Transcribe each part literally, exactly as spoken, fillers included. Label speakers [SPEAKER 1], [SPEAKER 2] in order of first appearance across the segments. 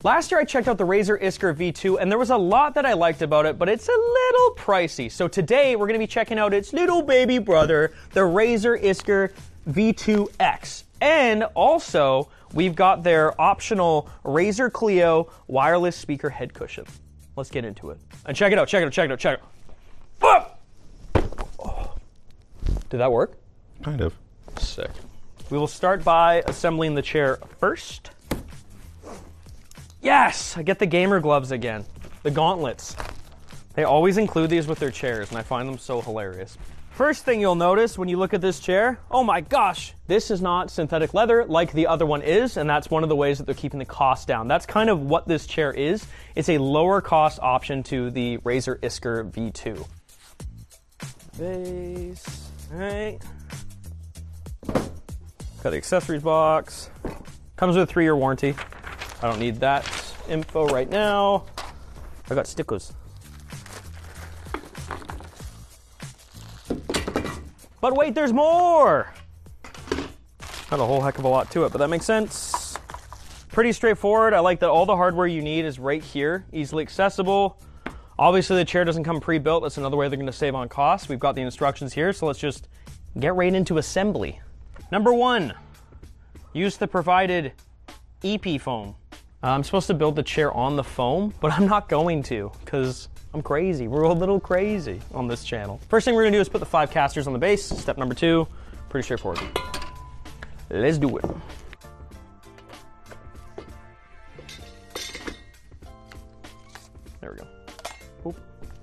[SPEAKER 1] Last year I checked out the Razer Isker V two and there was a lot that I liked about it, but it's a little pricey. So today we're going to be checking out its little baby brother, the Razer Isker V two X. And also, we've got their optional Razer Clio wireless speaker head cushion. Let's get into it. And check it out, check it out, check it out, check it out. Oh. Did that work?
[SPEAKER 2] Kind of.
[SPEAKER 1] Sick. We will start by assembling the chair first. Yes! I get the gamer gloves again. The gauntlets. They always include these with their chairs, and I find them so hilarious. First thing you'll notice when you look at this chair, oh my gosh, this is not synthetic leather like the other one is, and that's one of the ways that they're keeping the cost down. That's kind of what this chair is. It's a lower cost option to the Razer Isker V two. Base, all right. Got the accessories box. Comes with a three-year warranty. I don't need that info right now. I got stickers. But wait, there's more! Not a whole heck of a lot to it, but that makes sense. Pretty straightforward. I like that all the hardware you need is right here, easily accessible. Obviously the chair doesn't come pre-built. That's another way they're gonna save on costs. We've got the instructions here, so let's just get right into assembly. Number one, use the provided E P foam. Uh, I'm supposed to build the chair on the foam, but I'm not going to, because I'm crazy. We're a little crazy on this channel. First thing we're gonna do is put the five casters on the base. Step number two, pretty straightforward. Let's do it. There we go. Oop.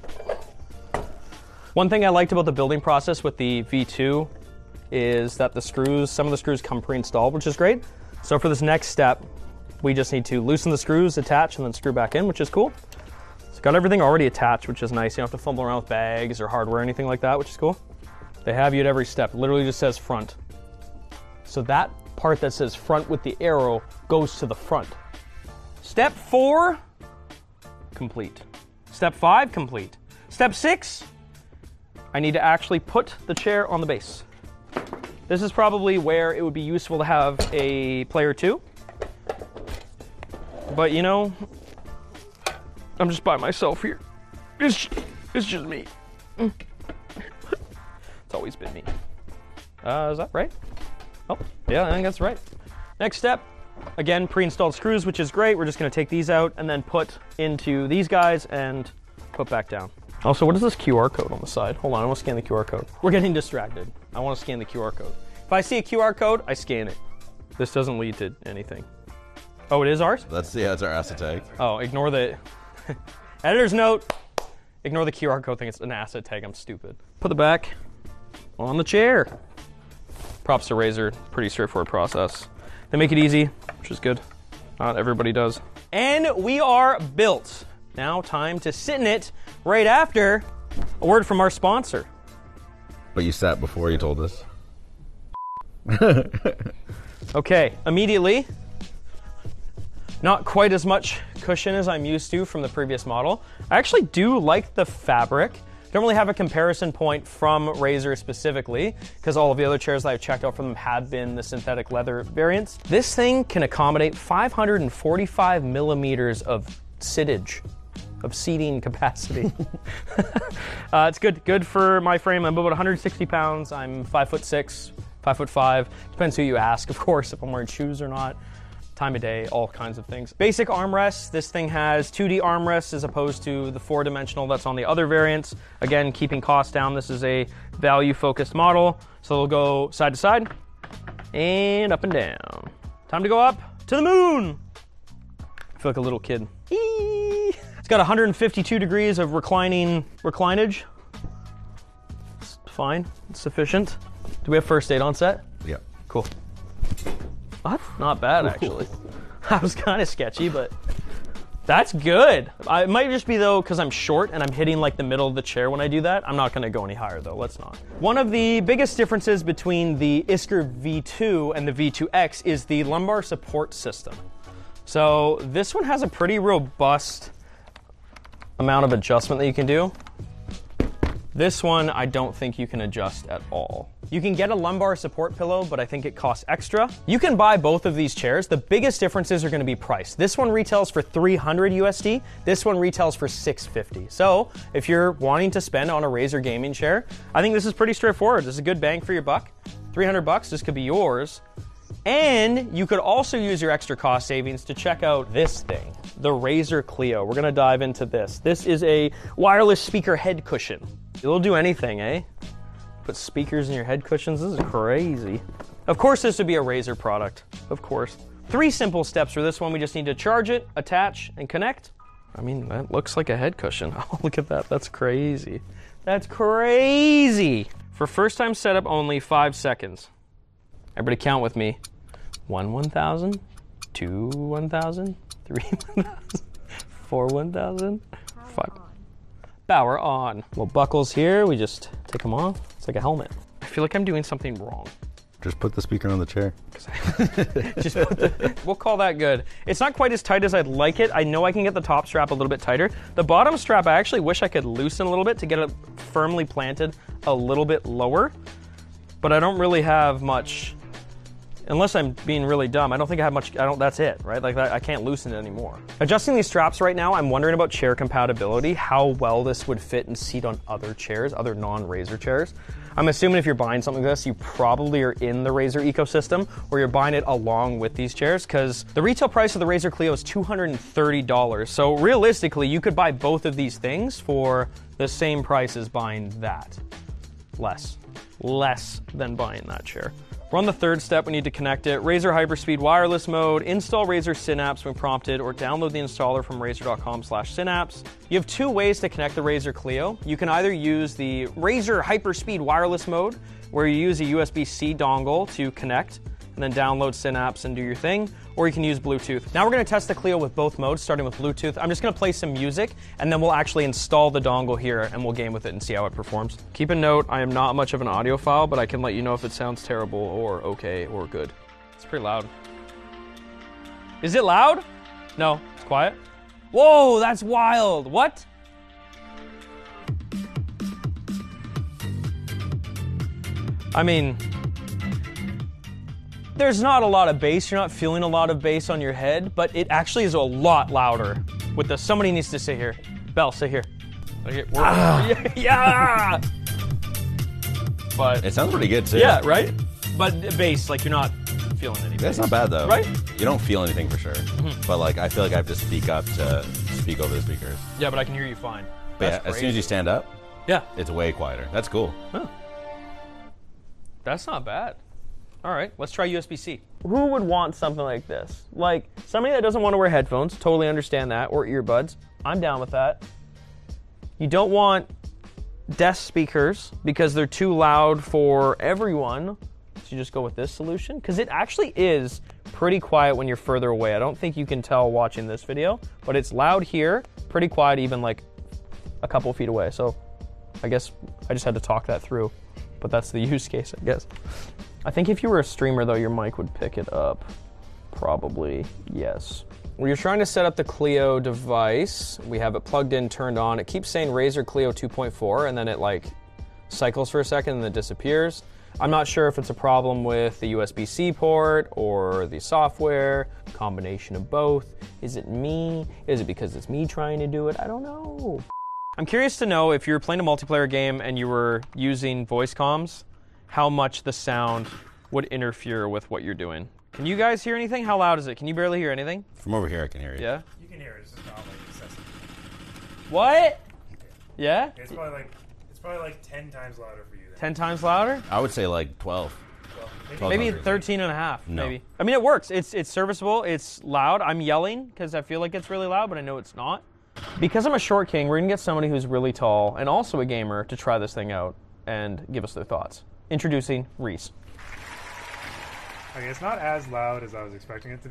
[SPEAKER 1] One thing I liked about the building process with the V two is that the screws, some of the screws come pre-installed, which is great. So for this next step, we just need to loosen the screws, attach, and then screw back in, which is cool. It's got everything already attached, which is nice. You don't have to fumble around with bags or hardware or anything like that, which is cool. They have you at every step. It literally just says front. So that part that says front with the arrow goes to the front. Step four, complete. Step five, complete. Step six, I need to actually put the chair on the base. This is probably where it would be useful to have a player two. But you know, I'm just by myself here. It's, it's just me. It's always been me. Uh, is that right? Oh, yeah, I think that's right. Next step, again, pre-installed screws, which is great. We're just gonna take these out and then put into these guys and put back down. Also, what is this Q R code on the side? Hold on, I wanna scan the Q R code. We're getting distracted. I wanna scan the Q R code. If I see a Q R code, I scan it. This doesn't lead to anything. Oh, it is ours?
[SPEAKER 2] That's, yeah, that's our asset tag.
[SPEAKER 1] Oh, ignore the, editor's note, ignore the Q R code thing, it's an asset tag, I'm stupid. Put the back on the chair. Props to Razer, pretty straightforward process. They make it easy, which is good. Not everybody does. And we are built. Now time to sit in it right after a word from our sponsor.
[SPEAKER 2] But you sat before you told us.
[SPEAKER 1] Okay, immediately, not quite as much cushion as I'm used to from the previous model. I actually do like the fabric. Don't really have a comparison point from Razer specifically, because all of the other chairs that I've checked out from them have been the synthetic leather variants. This thing can accommodate five hundred forty-five millimeters of sittage, of seating capacity. uh, it's good, good for my frame. I'm about one hundred sixty pounds. I'm five foot six, five foot five. Depends who you ask, of course, if I'm wearing shoes or not. Time of day, all kinds of things. Basic armrests. This thing has two D armrests as opposed to the four dimensional that's on the other variants. Again, keeping costs down. This is a value-focused model. So they'll go side to side and up and down. Time to go up to the moon. I feel like a little kid. Eee. It's got one hundred fifty-two degrees of reclining reclinage. It's fine, it's sufficient. Do we have first aid on set?
[SPEAKER 2] Yeah.
[SPEAKER 1] Cool. Well, that's not bad, actually. That was kind of sketchy, but that's good. I, it might just be, though, because I'm short and I'm hitting like the middle of the chair when I do that. I'm not going to go any higher, though. Let's not. One of the biggest differences between the Isker V two and the V two X is the lumbar support system. So this one has a pretty robust amount of adjustment that you can do. This one, I don't think you can adjust at all. You can get a lumbar support pillow, but I think it costs extra. You can buy both of these chairs. The biggest differences are gonna be price. This one retails for three hundred U S D. This one retails for six fifty. So if you're wanting to spend on a Razer gaming chair, I think this is pretty straightforward. This is a good bang for your buck. three hundred bucks, this could be yours. And you could also use your extra cost savings to check out this thing, the Razer Clio. We're gonna dive into this. This is a wireless speaker head cushion. It'll do anything, eh? Put speakers in your head cushions, this is crazy. Of course this would be a Razer product, of course. Three simple steps for this one. We just need to charge it, attach, and connect. I mean, that looks like a head cushion. Oh, look at that, that's crazy. That's crazy. For first time setup only, five seconds. Everybody count with me. One one thousand, two one thousand, three one thousand, four one thousand, five. Power on. Little buckles here, we just take them off. It's like a helmet. I feel like I'm doing something wrong.
[SPEAKER 2] Just put the speaker on the chair.
[SPEAKER 1] Just put the, we'll call that good. It's not quite as tight as I'd like it. I know I can get the top strap a little bit tighter. The bottom strap, I actually wish I could loosen a little bit to get it firmly planted a little bit lower, but I don't really have much. Unless I'm being really dumb, I don't think I have much, I don't, that's it, right? Like I can't loosen it anymore. Adjusting these straps right now, I'm wondering about chair compatibility, how well this would fit and seat on other chairs, other non-Razer chairs. I'm assuming if you're buying something like this, you probably are in the Razer ecosystem, or you're buying it along with these chairs, because the retail price of the Razer Clio is two hundred thirty dollars. So realistically, you could buy both of these things for the same price as buying that. Less. Less than buying that chair. We're on the third step, we need to connect it. Razer Hyperspeed wireless mode, install Razer Synapse when prompted, or download the installer from razer dot com slash synapse. You have two ways to connect the Razer Clio. You can either use the Razer Hyperspeed wireless mode, where you use a U S B C dongle to connect, and then download Synapse and do your thing, or you can use Bluetooth. Now we're gonna test the Clio with both modes, starting with Bluetooth. I'm just gonna play some music, and then we'll actually install the dongle here, and we'll game with it and see how it performs. Keep a note, I am not much of an audiophile, but I can let you know if it sounds terrible, or okay, or good. It's pretty loud. Is it loud? No, it's quiet. Whoa, that's wild, what? I mean, there's not a lot of bass, you're not feeling a lot of bass on your head, but it actually is a lot louder. With the, somebody needs to sit here. Belle, sit here. Okay, we're, ah. yeah, yeah! But
[SPEAKER 2] it sounds pretty good too.
[SPEAKER 1] Yeah, right? But bass, like you're not feeling any bass.
[SPEAKER 2] That's not bad though.
[SPEAKER 1] Right?
[SPEAKER 2] You don't feel anything for sure. Mm-hmm. But like, I feel like I have to speak up to speak over the speakers.
[SPEAKER 1] Yeah, but I can hear you fine.
[SPEAKER 2] But yeah, as soon as you stand up,
[SPEAKER 1] yeah,
[SPEAKER 2] it's way quieter. That's cool.
[SPEAKER 1] Huh. That's not bad. All right, let's try U S B C. Who would want something like this? Like, somebody that doesn't want to wear headphones, totally understand that, or earbuds. I'm down with that. You don't want desk speakers because they're too loud for everyone, so you just go with this solution, because it actually is pretty quiet when you're further away. I don't think you can tell watching this video, but it's loud here, pretty quiet even like a couple feet away. So I guess I just had to talk that through, but that's the use case, I guess. I think if you were a streamer, though, your mic would pick it up. Probably, yes. When you're trying to set up the Clio device, we have it plugged in, turned on. It keeps saying Razer Clio two point four, and then it like cycles for a second and then disappears. I'm not sure if it's a problem with the U S B C port or the software, combination of both. Is it me? Is it because it's me trying to do it? I don't know. I'm curious to know if you were playing a multiplayer game and you were using voice comms, how much the sound would interfere with what you're doing. Can you guys hear anything? How loud is it? Can you barely hear anything?
[SPEAKER 2] From over here, I can hear you.
[SPEAKER 3] Yeah? You can hear it. It's just not like excessive.
[SPEAKER 1] What? Yeah?
[SPEAKER 3] It's probably like it's probably like ten times louder for you then.
[SPEAKER 1] ten times louder?
[SPEAKER 2] I would say like twelve.
[SPEAKER 3] Well,
[SPEAKER 1] maybe maybe thirteen and a half,
[SPEAKER 2] no.
[SPEAKER 1] maybe. I mean, it works. It's it's serviceable. It's loud. I'm yelling because I feel like it's really loud, but I know it's not. Because I'm a short king, we're going to get somebody who's really tall and also a gamer to try this thing out and give us their thoughts. Introducing Reese.
[SPEAKER 3] Okay, it's not as loud as I was expecting it to be.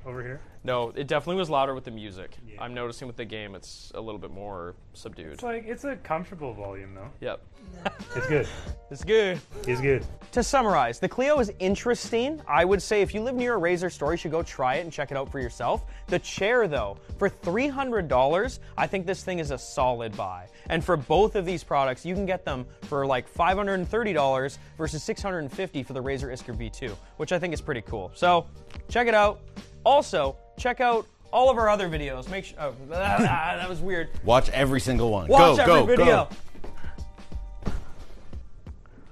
[SPEAKER 3] over here?
[SPEAKER 1] No, it definitely was louder with the music.
[SPEAKER 3] Yeah.
[SPEAKER 1] I'm noticing with the game, it's a little bit more subdued.
[SPEAKER 3] It's like it's a comfortable volume though.
[SPEAKER 1] Yep.
[SPEAKER 3] It's good.
[SPEAKER 1] It's good.
[SPEAKER 3] It's good.
[SPEAKER 1] To summarize, the Clio is interesting. I would say if you live near a Razer store, you should go try it and check it out for yourself. The chair, though, for three hundred dollars, I think this thing is a solid buy. And for both of these products, you can get them for like five hundred thirty dollars versus six hundred fifty dollars for the Razer Isker V two, which I think is pretty cool. So check it out. Also, check out all of our other videos. Make sure. Oh, that was weird.
[SPEAKER 2] Watch every single one.
[SPEAKER 1] Watch
[SPEAKER 2] go,
[SPEAKER 1] every
[SPEAKER 2] go,
[SPEAKER 1] video.
[SPEAKER 2] go.